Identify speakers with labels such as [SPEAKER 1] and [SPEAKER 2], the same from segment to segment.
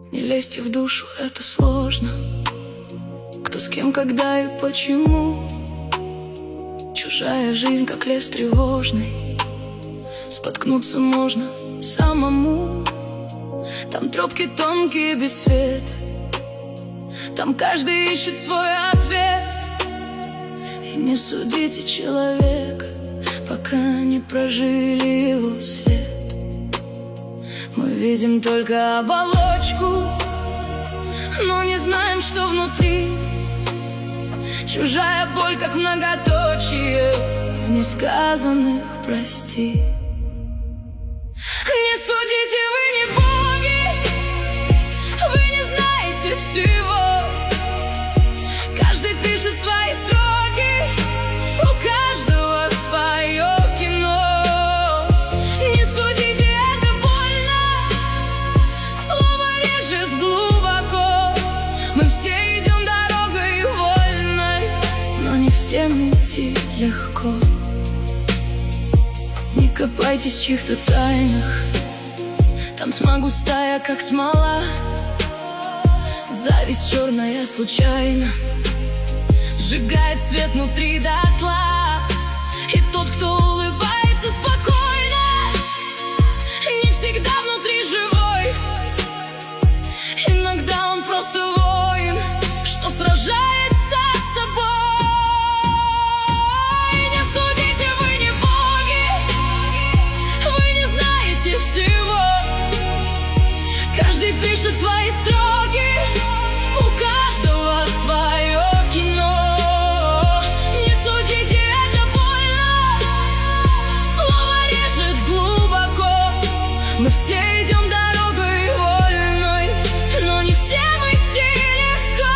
[SPEAKER 1] Не лезьте в душу, это сложно. Кто с кем, когда и почему. Чужая жизнь, как лес тревожный. Споткнуться можно самому. Там тропки тонкие без света. Там каждый ищет свой ответ. И не судите человека, пока не прожили его след. Мы видим только оболочку, но не знаем, что внутри. Чужая боль, как многоточие в несказанных «прости». Не судите, вы не боги, вы не знаете всего. Каждый пишет свои строки, у каждого свое кино. Не судите, это больно, слово режет глубоко. Мы все идем дорогой вольной, но не всем идти легко. Не копайтесь в чьих-то тайнах, там тьма густая, как смола. Зависть черная случайно сжигает свет внутри дотла. И тот, кто улыбается спокойно, не всегда внутри живой. Иногда он просто воин, что сражается с собой. Не судите, вы не боги, вы не знаете всего. Каждый пишет свои строки, у каждого свое кино. Не судите, это больно, слово режет глубоко. Мы все идем дорогой вольной, но не всем идти легко.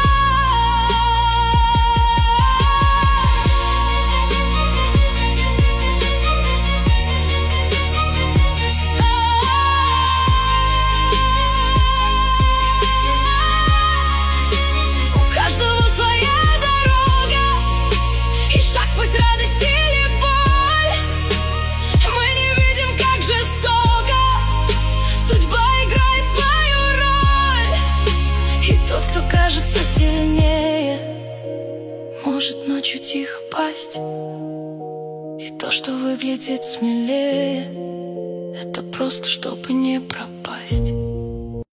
[SPEAKER 1] У каждого своя дорога, и шаг сквозь радость или боль. Мы не видим, как жестоко судьба играет свою роль. И тот, кто кажется сильнее, может ночью тихо пасть. И то, что выглядит смелее, это просто чтобы не пропасть.